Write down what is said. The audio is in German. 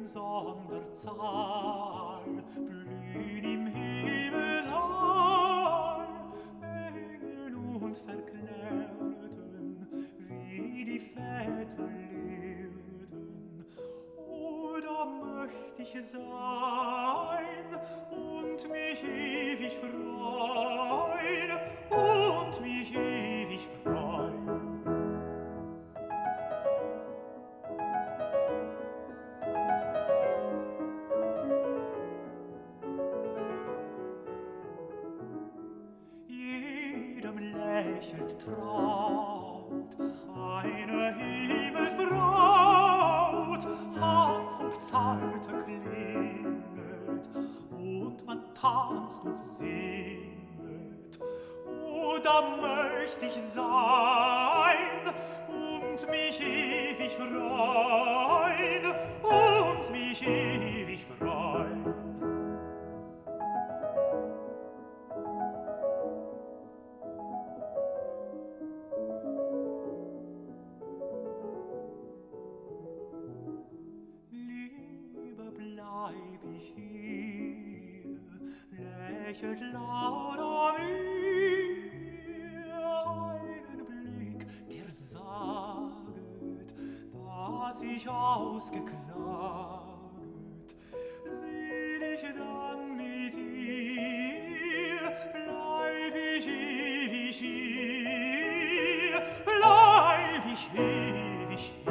Sonderzahl blühen im Himmelssaal Engel und Verklärten, wie die Väter lehrten. Oh, da möcht ich sein und mich ewig freuen und mich ewig freuen. Lächelt traut eine Himmelsbraut, Harf und Psalter klinget und man tanzt und singet. Oh, da möcht ich sein und mich ewig freuen und mich ewig freuen. Bleib ich hier, lächelt lauter mir einen Blick, der saget, dass ich ausgeklaget. Selig dann mit ihr, bleib ich ewig hier, bleib ich ewig hier.